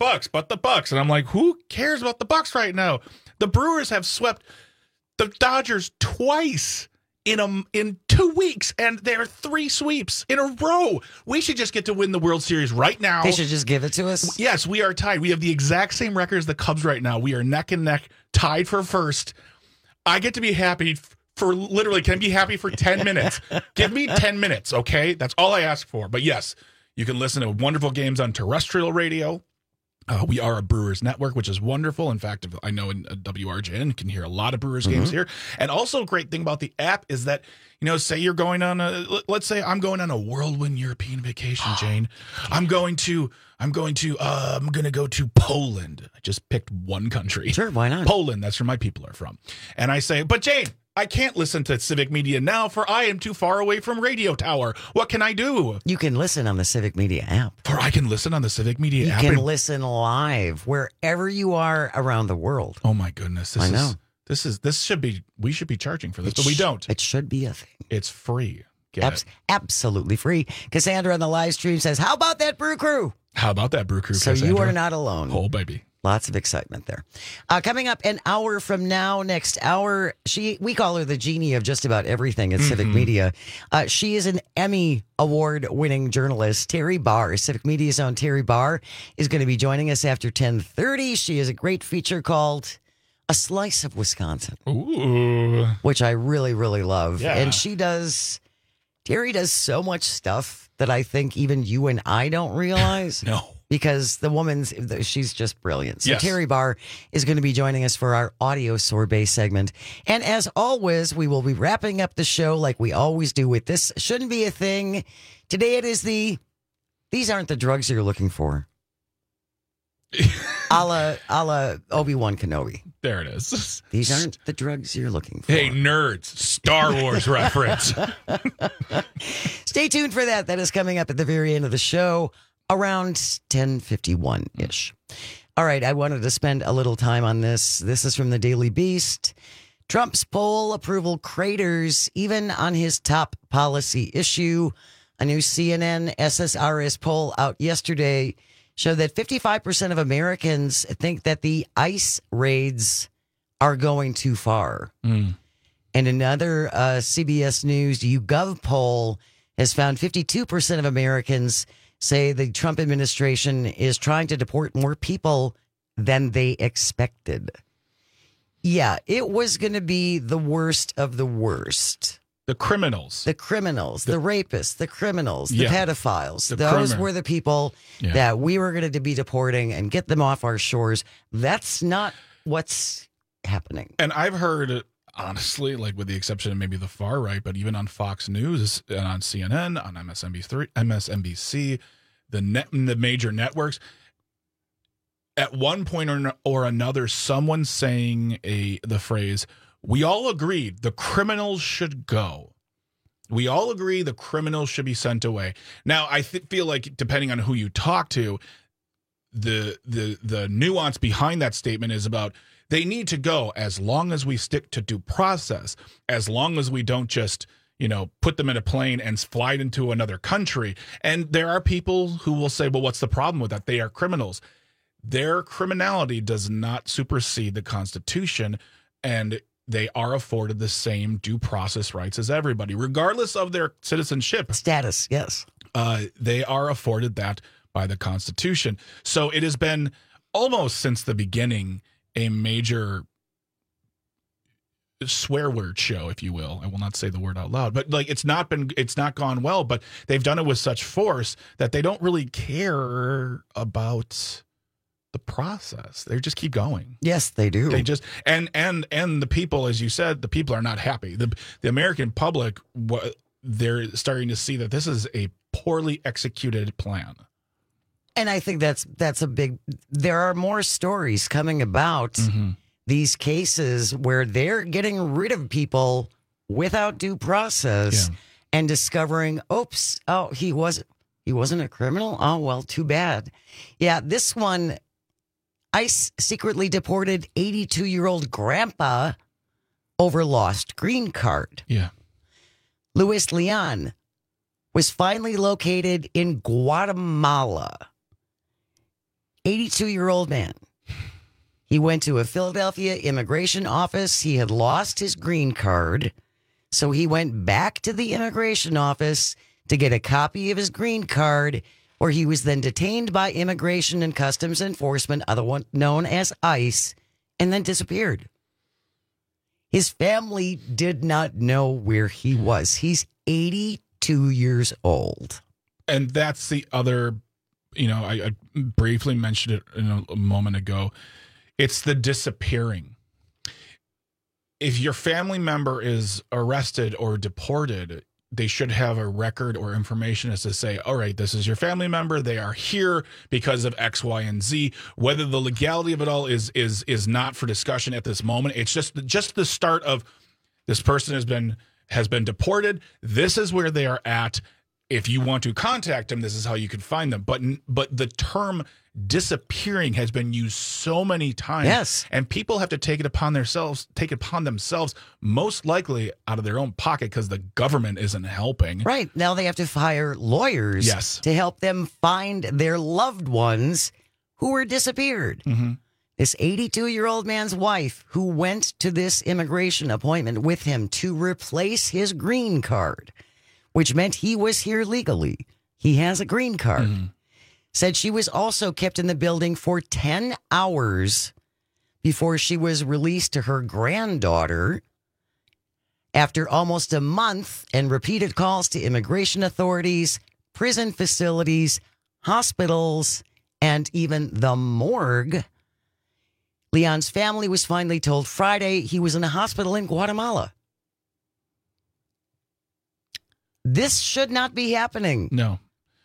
And I'm like, who cares about the Bucks right now? The Brewers have swept the Dodgers twice in 2 weeks, and there are 3 sweeps in a row. We should just get to win the World Series right now. They should just give it to us. Yes, we are tied. We have the exact same record as the Cubs right now. We are neck and neck, tied for first. I get to be happy for literally, can I be happy for 10 minutes? Give me 10 minutes, okay? That's all I ask for. But yes, you can listen to wonderful games on terrestrial radio. We are a Brewers network, which is wonderful. In fact, I know in WRJN you can hear a lot of Brewers games here. And also a great thing about the app is that, say you're going on let's say I'm going on a whirlwind European vacation, Jane. I'm going to go to Poland. I just picked one country. Sure, why not? Poland, that's where my people are from. And I say, but Jane, I can't listen to Civic Media now, for I am too far away from Radio Tower. What can I do? You can listen on the Civic Media app. For I can listen on the Civic Media app. You can listen live wherever you are around the world. Oh my goodness! We should be charging for this, but we don't. It should be a thing. It's free. Absolutely free. Cassandra on the live stream says, "How about that Brew Crew?" How about that Brew Crew? So Cassandra? You are not alone. Oh baby. Lots of excitement there. Coming up an hour from now, next hour, we call her the genie of just about everything at Civic Media. She is an Emmy Award-winning journalist. Terry Barr, Civic Media's own Terry Barr, is going to be joining us after 10:30. She has a great feature called A Slice of Wisconsin, which I really, really love. Yeah. And Terry does so much stuff that I think even you and I don't realize. No. Because she's just brilliant. So yes. Terry Barr is going to be joining us for our audio sorbet segment. And as always, we will be wrapping up the show like we always do with This Shouldn't Be a Thing. Today it is these aren't the drugs you're looking for. a la Obi-Wan Kenobi. There it is. These aren't the drugs you're looking for. Hey, nerds. Star Wars reference. Stay tuned for that. That is coming up at the very end of the show. Around 10:51-ish. All right, I wanted to spend a little time on this. This is from the Daily Beast. Trump's poll approval craters even on his top policy issue. A new CNN SSRS poll out yesterday showed that 55% of Americans think that the ICE raids are going too far. And another CBS News YouGov poll has found 52% of Americans say the Trump administration is trying to deport more people than they expected. Yeah, it was going to be the worst of the worst. The criminals. The rapists, the criminals, the pedophiles. Those were the people that we were going to be deporting and get them off our shores. That's not what's happening. And I've heard, honestly, like with the exception of maybe the far right, but even on Fox News and on CNN, on MSNBC, the major networks, at one point or another, someone saying the phrase, "We all agreed the criminals should go. We all agree the criminals should be sent away." Now, I feel like depending on who you talk to, the nuance behind that statement is about they need to go as long as we stick to due process, as long as we don't just, put them in a plane and fly into another country. And there are people who will say, well, what's the problem with that? They are criminals. Their criminality does not supersede the Constitution, and they are afforded the same due process rights as everybody, regardless of their citizenship status. Yes. They are afforded that by the Constitution. So it has been almost since the beginning a major swear word show, if you will. I will not say the word out loud, but it's not gone well, but they've done it with such force that they don't really care about the process. They just keep going. Yes, they do. They just and the people, as you said, the people are not happy. The American public, they're starting to see that this is a poorly executed plan. And I think that's a big. There are more stories coming about these cases where they're getting rid of people without due process and discovering, oops, oh, he wasn't a criminal. Oh well, too bad. Yeah, this one. ICE secretly deported 82-year-old grandpa over lost green card. Yeah. Luis Leon was finally located in Guatemala. 82-year-old man. He went to a Philadelphia immigration office. He had lost his green card, so he went back to the immigration office to get a copy of his green card, where he was then detained by Immigration and Customs Enforcement, otherwise known as ICE, and then disappeared. His family did not know where he was. He's 82 years old. And that's the other, I briefly mentioned it a moment ago. It's the disappearing. If your family member is arrested or deported, they should have a record or information as to say, all right, this is your family member. They are here because of X, Y, and Z. Whether the legality of it all is not for discussion at this moment. It's just the start of this person has been deported. This is where they are at. If you want to contact them, this is how you can find them. But the term disappearing has been used so many times. Yes. And people have to take it upon themselves, most likely out of their own pocket because the government isn't helping. Right. Now they have to hire lawyers to help them find their loved ones who were disappeared. Mm-hmm. This 82-year-old man's wife who went to this immigration appointment with him to replace his green card, which meant he was here legally. He has a green card. Mm-hmm. Said she was also kept in the building for 10 hours before she was released to her granddaughter after almost a month and repeated calls to immigration authorities, prison facilities, hospitals, and even the morgue. Leon's family was finally told Friday he was in a hospital in Guatemala. This should not be happening. No.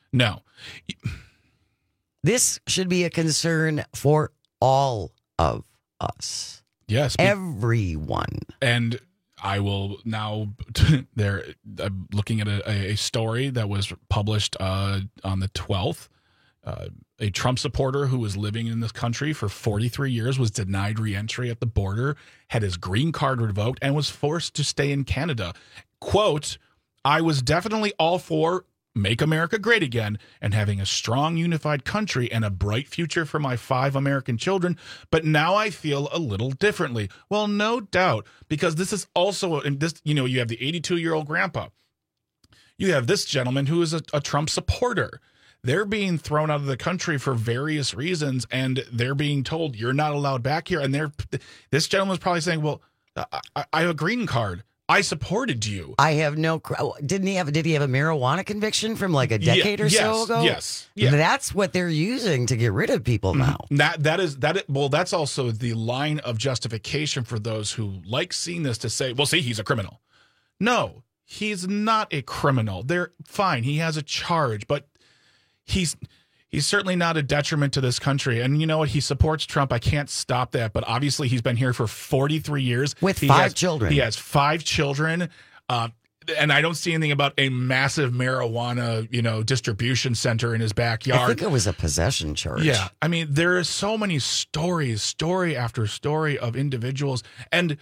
This should be a concern for all of us. Yes. Everyone. And I will now, I'm looking at a story that was published on the 12th. A Trump supporter who was living in this country for 43 years was denied reentry at the border, had his green card revoked, and was forced to stay in Canada. Quote, "I was definitely all for Make America Great Again and having a strong, unified country and a bright future for my 5 American children. But now I feel a little differently." Well, no doubt, because this is also, you have the 82-year-old grandpa. You have this gentleman who is a Trump supporter. They're being thrown out of the country for various reasons, and they're being told you're not allowed back here. And this gentleman's probably saying, well, I have a green card. I supported you. I have did he have a marijuana conviction from like a decade or so ago? Yes. Yeah. That's what they're using to get rid of people now. That's also the line of justification for those who like seeing this to say, well, see, he's a criminal. No, he's not a criminal. They're fine. He has a charge, but he's certainly not a detriment to this country. And you know what? He supports Trump. I can't stop that. But obviously, he's been here for 43 years. With 5 children. He has 5 children. And I don't see anything about a massive marijuana, distribution center in his backyard. I think it was a possession charge. Yeah. I mean, there are so many stories, story after story of individuals. And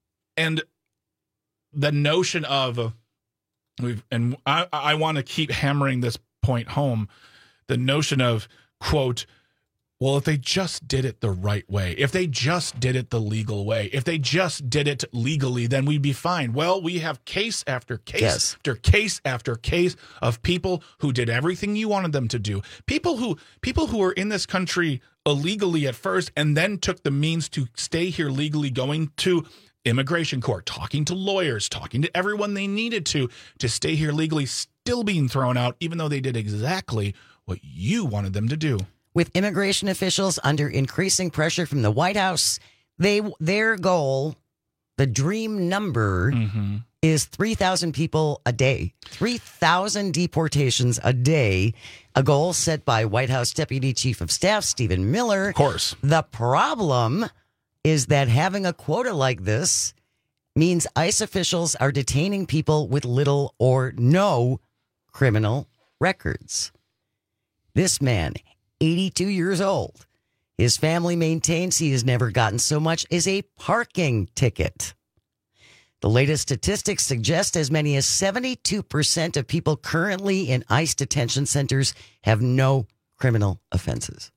the notion of, I want to keep hammering this point home, the notion of, quote, well, if they just did it the right way, if they just did it the legal way, if they just did it legally, then we'd be fine. Well, we have case after case after case after case of people who did everything you wanted them to do. People who were in this country illegally at first and then took the means to stay here legally, going to immigration court, talking to lawyers, talking to everyone they needed to stay here legally, still being thrown out, even though they did exactly what you wanted them to do. With immigration officials under increasing pressure from the White House, their goal, the dream number, is 3,000 people a day. 3,000 deportations a day, a goal set by White House Deputy Chief of Staff Stephen Miller. Of course. The problem is that having a quota like this means ICE officials are detaining people with little or no criminal records. This man, 82 years old. His family maintains he has never gotten so much as a parking ticket. The latest statistics suggest as many as 72% of people currently in ICE detention centers have no criminal offenses.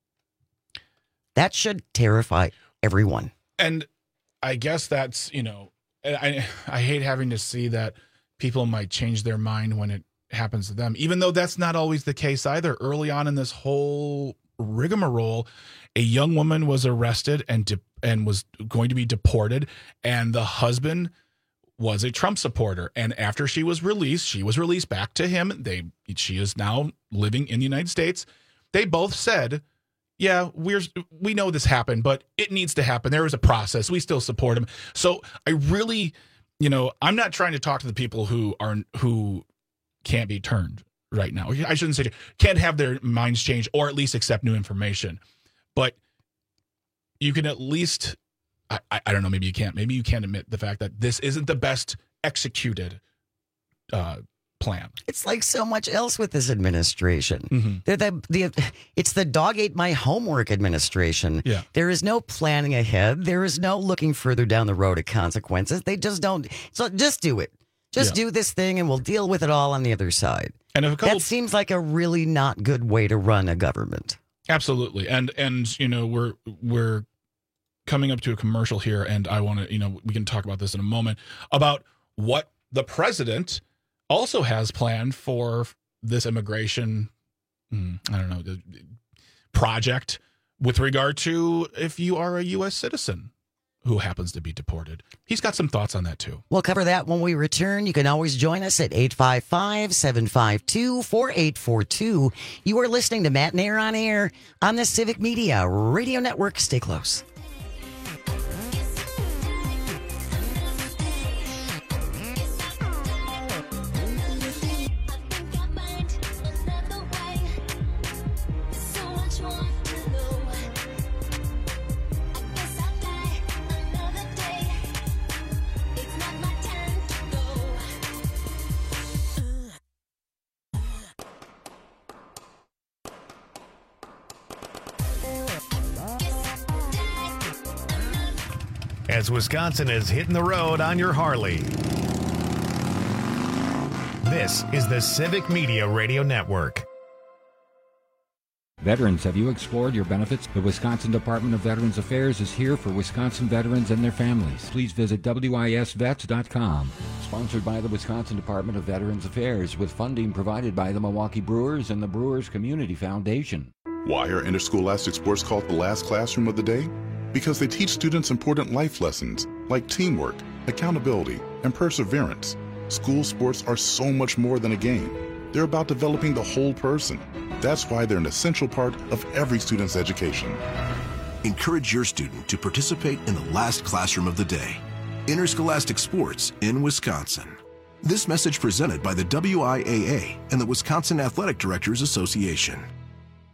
That should terrify everyone. And I guess that's, I hate having to see that people might change their mind when it happens to them, even though that's not always the case either. Early on in this whole rigmarole, a young woman was arrested and was going to be deported, and the husband was a Trump supporter. And after she was released back to him. She is now living in the United States. They both said, yeah, we know this happened, but it needs to happen. There is a process. We still support him. So I really, I'm not trying to talk to the people who can't be turned right now. I shouldn't say can't have their minds changed or at least accept new information. But you can at least, I don't know, maybe you can't. Maybe you can't admit the fact that this isn't the best executed plan. It's like so much else with this administration. It's the dog ate my homework administration. Yeah. There is no planning ahead. There is no looking further down the road of consequences. They just don't. So just do it. Just do this thing and we'll deal with it all on the other side. And that seems like a really not good way to run a government. Absolutely. And we're coming up to a commercial here, and I want to, we can talk about this in a moment, about what the president also has planned for this immigration, project with regard to if you are a U.S. citizen who happens to be deported. He's got some thoughts on that, too. We'll cover that when we return. You can always join us at 855-752-4842. You are listening to Matt and Air on Air on the Civic Media Radio Network. Stay close. As Wisconsin is hitting the road on your Harley. This is the Civic Media Radio Network. Veterans, have you explored your benefits? The Wisconsin Department of Veterans Affairs is here for Wisconsin veterans and their families. Please visit wisvets.com. Sponsored by the Wisconsin Department of Veterans Affairs, with funding provided by the Milwaukee Brewers and the Brewers Community Foundation. Why are interscholastic sports called the last classroom of the day? Because they teach students important life lessons like teamwork, accountability, and perseverance. School sports are so much more than a game. They're about developing the whole person. That's why they're an essential part of every student's education. Encourage your student to participate in the last classroom of the day. Interscholastic sports in Wisconsin. This message presented by the WIAA and the Wisconsin Athletic Directors Association.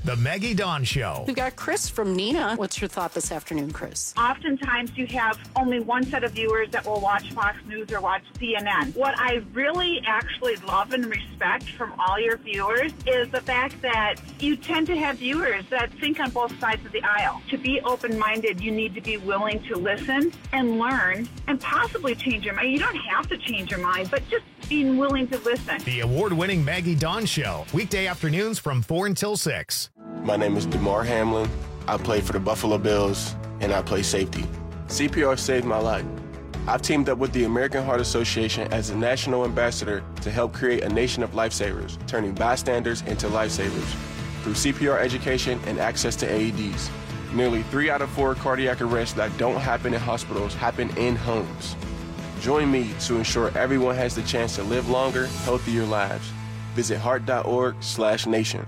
The Maggie Dawn Show. We've got Chris from Neenah. What's your thought this afternoon, Chris? Oftentimes you have only one set of viewers that will watch Fox News or watch CNN. What I really actually love and respect from all your viewers is the fact that you tend to have viewers that think on both sides of the aisle. To be open-minded, you need to be willing to listen and learn and possibly change your mind. You don't have to change your mind, but just being willing to listen. The award-winning Maggie Dawn Show. Weekday afternoons from 4 until 6. My name is DeMar Hamlin. I play for the Buffalo Bills, and I play safety. CPR saved my life. I've teamed up with the American Heart Association as a national ambassador to help create a nation of lifesavers, turning bystanders into lifesavers through CPR education and access to AEDs. Nearly 3 out of 4 cardiac arrests that don't happen in hospitals happen in homes. Join me to ensure everyone has the chance to live longer, healthier lives. Visit heart.org/nation.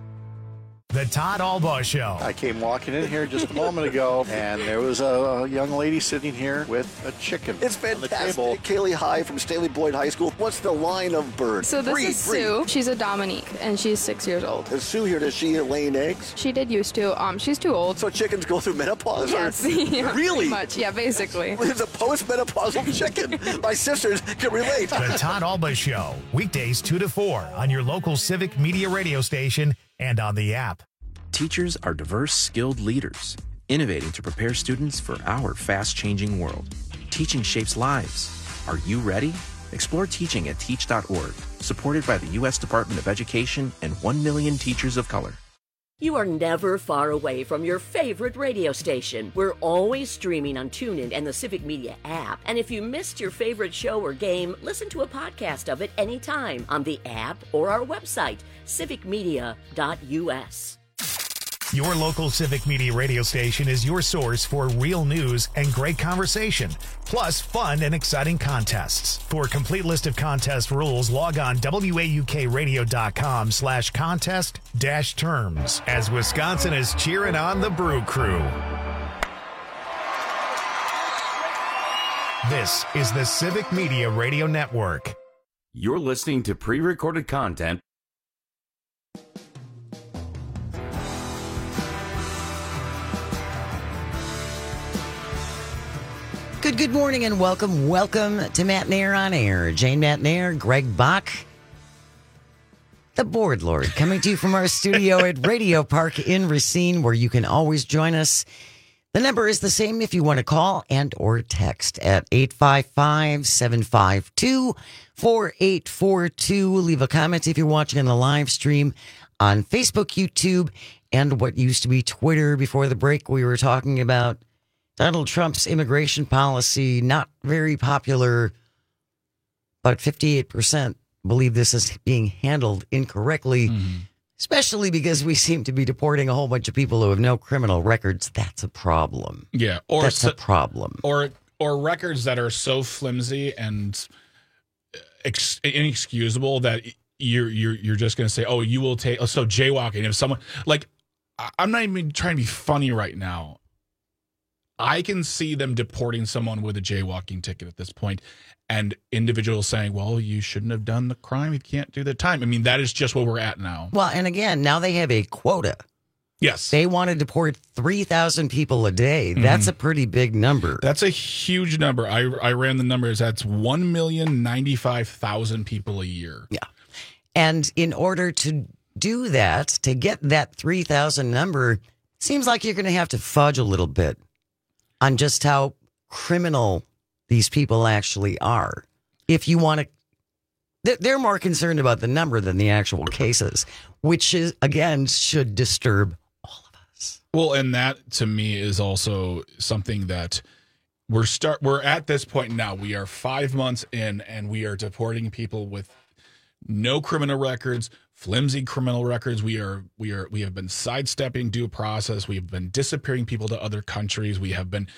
The Todd Albaugh Show. I came walking in here just a moment ago, and there was a young lady sitting here with a chicken. It's fantastic. Kaylee High from Stanley Boyd High School. What's the line of bird? So this is Sue. She's a Dominique, and she's 6 years old. Is Sue here? Does she laying eggs? She did used to. She's too old. So chickens go through menopause? Yes. Yeah, really? Pretty much. Yeah, basically. It's a post-menopausal chicken. My sisters can relate. The Todd Albaugh Show. Weekdays 2 to 4 on your local Civic Media radio station and on the app. Teachers are diverse, skilled leaders, innovating to prepare students for our fast-changing world. Teaching shapes lives. Are you ready? Explore teaching at teach.org, supported by the U.S. Department of Education and 1 million teachers of color. You are never far away from your favorite radio station. We're always streaming on TuneIn and the Civic Media app. And if you missed your favorite show or game, listen to a podcast of it anytime on the app or our website, civicmedia.us. Your local Civic Media radio station is your source for real news and great conversation, plus fun and exciting contests. For a complete list of contest rules, log on waukradio.com/contest-terms as Wisconsin is cheering on the Brew Crew. This is the Civic Media Radio Network. You're listening to pre-recorded content. Good morning and welcome to Matt Nair on Air. Jane Matt Nair, Greg Bach, the Board Lord, coming to you from our studio at Radio Park in Racine, where you can always join us. The number is the same if you want to call and or text at 855-752-4842. Leave a comment if you're watching on the live stream on Facebook, YouTube, and what used to be Twitter. Before the break, we were talking about Donald Trump's immigration policy, not very popular, but 58% believe this is being handled incorrectly, especially because we seem to be deporting a whole bunch of people who have no criminal records. That's a problem. Yeah, that's a problem. Or records that are so flimsy and inexcusable that you're just going to say, oh, you will take. So jaywalking, if someone like, I'm not even trying to be funny right now. I can see them deporting someone with a jaywalking ticket at this point, and individuals saying, well, you shouldn't have done the crime. You can't do the time. I mean, that is just where we're at now. Well, and again, now they have a quota. Yes. They want to deport 3,000 people a day. That's a pretty big number. That's a huge number. I ran the numbers. That's 1,095,000 people a year. Yeah. And in order to do that, to get that 3,000 number, seems like you're going to have to fudge a little bit on just how criminal these people actually are. If you want to, they're more concerned about the number than the actual cases, which is, again, should disturb all of us. Well, and that to me is also something that we're at this point now. We are 5 months in, and we are deporting people with no criminal records, flimsy criminal records. We have been sidestepping due process. We have been disappearing people to other countries. We have been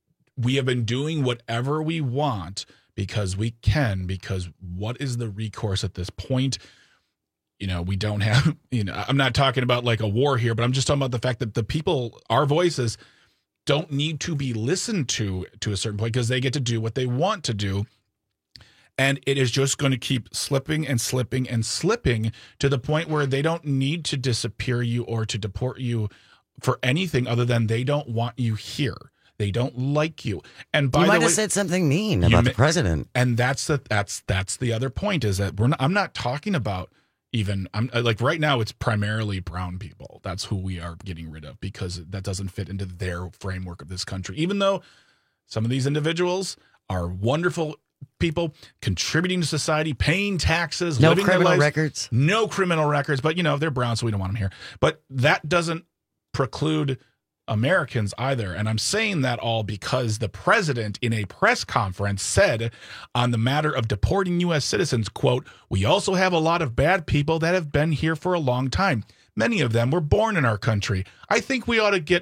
doing whatever we want because we can, because what is the recourse at this point? We don't have, I'm not talking about like a war here, but I'm just talking about the fact that the people, our voices don't need to be listened to a certain point because they get to do what they want to do. And it is just going to keep slipping and slipping and slipping to the point where they don't need to disappear you or to deport you for anything other than they don't want you here. They don't like you. And by you the might way, have said something mean about the president. And that's the other point is that I'm not talking about even like right now it's primarily brown people. That's who we are getting rid of because that doesn't fit into their framework of this country. Even though some of these individuals are wonderful people contributing to society, paying taxes, living their lives. No criminal records, but they're brown, so we don't want them here. But that doesn't preclude Americans either. And I'm saying that all because the president in a press conference said on the matter of deporting U.S. citizens, quote, "We also have a lot of bad people that have been here for a long time. Many of them were born in our country. I think we ought to get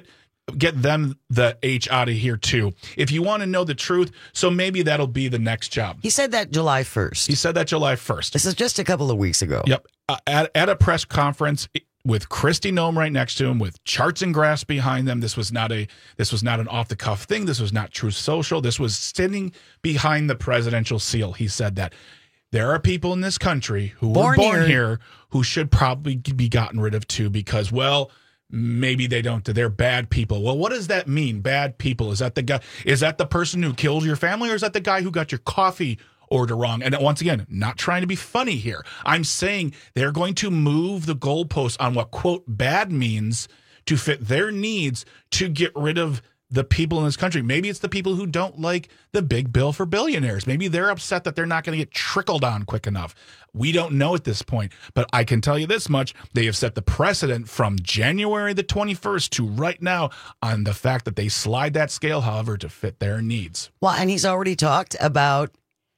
them the H out of here too. If you want to know the truth, so maybe that'll be the next job." He said that July 1st. He said that July 1st. This is just a couple of weeks ago. Yep. At a press conference with Kristi Noem right next to him, with charts and graphs behind them. This was not an off the cuff thing. This was not Truth Social. This was sitting behind the presidential seal. He said that there are people in this country who were born here who should probably be gotten rid of too because, well, maybe they don't. They're bad people. Well, what does that mean? Bad people. Is that the guy? Is that the person who killed your family, or is that the guy who got your coffee order wrong? And once again, not trying to be funny here. I'm saying they're going to move the goalposts on what, quote, bad means to fit their needs to get rid of the people in this country. Maybe it's the people who don't like the big bill for billionaires. Maybe they're upset that they're not going to get trickled on quick enough. We don't know at this point, but I can tell you this much. They have set the precedent from January the 21st to right now on the fact that they slide that scale, however, to fit their needs. Well, and he's already talked about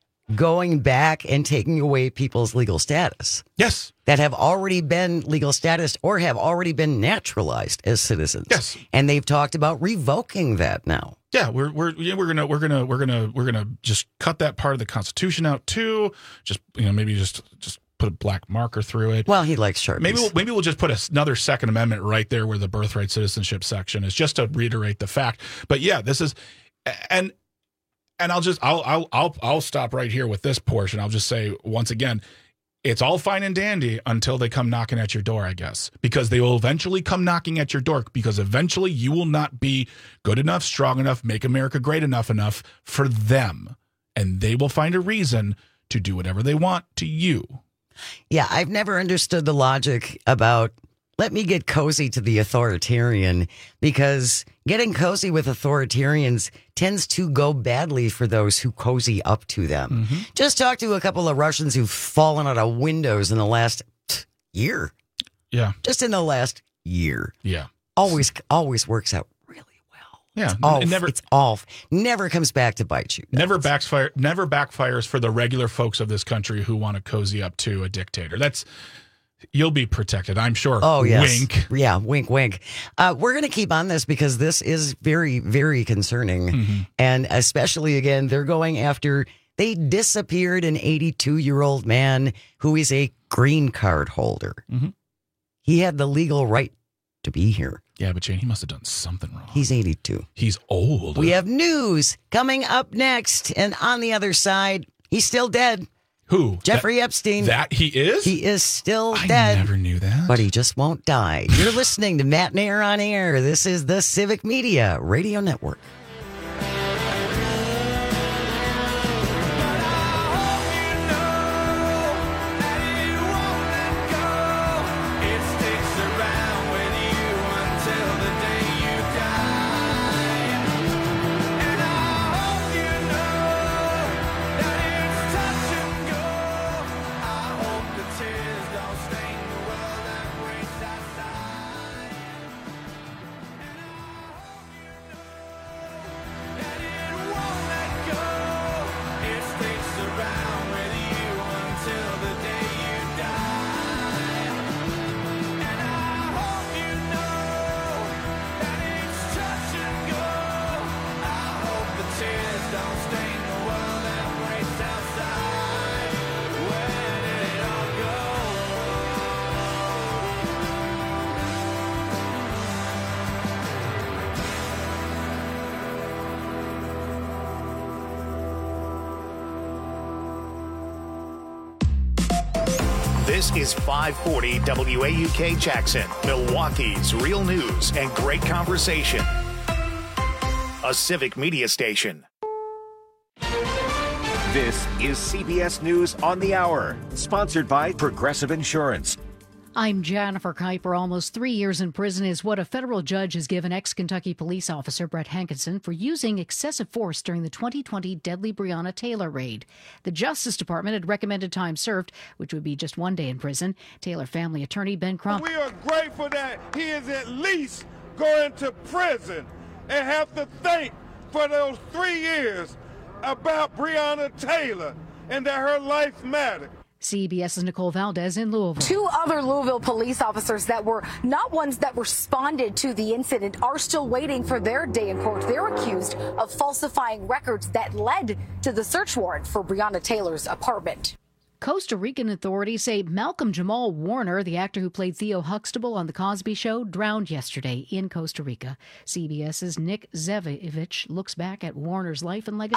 going back and taking away people's legal status. Yes. That have already been legal status or have already been naturalized as citizens. Yes. And they've talked about revoking that now. Yeah, we're gonna just cut that part of the Constitution out too. Just maybe just put a black marker through it. Well, he likes Sharpies. Maybe we'll just put another Second Amendment right there where the birthright citizenship section is, just to reiterate the fact. But yeah, this is and I'll stop right here with this portion. I'll just say once again, it's all fine and dandy until they come knocking at your door, I guess, because they will eventually come knocking at your door, because eventually you will not be good enough, strong enough, make America great enough for them. And they will find a reason to do whatever they want to you. Yeah, I've never understood the logic about let me get cozy to the authoritarian, because getting cozy with authoritarians tends to go badly for those who cozy up to them. Mm-hmm. Just talk to a couple of Russians who've fallen out of windows in the last year. Yeah. Just in the last year. Yeah. Always works out really well. Yeah. It's off. Never comes back to bite you. Never backfires for the regular folks of this country who want to cozy up to a dictator. You'll be protected, I'm sure. Oh, yes. Wink. Yeah, wink, wink. We're going to keep on this because this is very, very concerning. Mm-hmm. And especially, again, they're going after, they disappeared an 82-year-old man who is a green card holder. Mm-hmm. He had the legal right to be here. Yeah, but Jane, he must have done something wrong. He's 82. He's old. We have news coming up next. And on the other side, he's still dead. Who? Jeffrey Epstein. That he is? He is still dead. I never knew that. But he just won't die. You're listening to Matt and Air on Air. This is the Civic Media Radio Network. This is 540 WAUK Jackson, Milwaukee's real news and great conversation. A civic media station. This is CBS News on the Hour, sponsored by Progressive Insurance. I'm Jennifer Kuiper. Almost 3 years in prison is what a federal judge has given ex-Kentucky police officer Brett Hankinson for using excessive force during the 2020 deadly Breonna Taylor raid. The Justice Department had recommended time served, which would be just 1 day in prison. Taylor family attorney Ben Crump. We are grateful that he is at least going to prison and have to think for those 3 years about Breonna Taylor and that her life mattered. CBS's Nicole Valdez in Louisville. 2 other Louisville police officers that were not ones that responded to the incident are still waiting for their day in court. They're accused of falsifying records that led to the search warrant for Breonna Taylor's apartment. Costa Rican authorities say Malcolm Jamal Warner, the actor who played Theo Huxtable on The Cosby Show, drowned yesterday in Costa Rica. CBS's Nick Zevich looks back at Warner's life and legacy.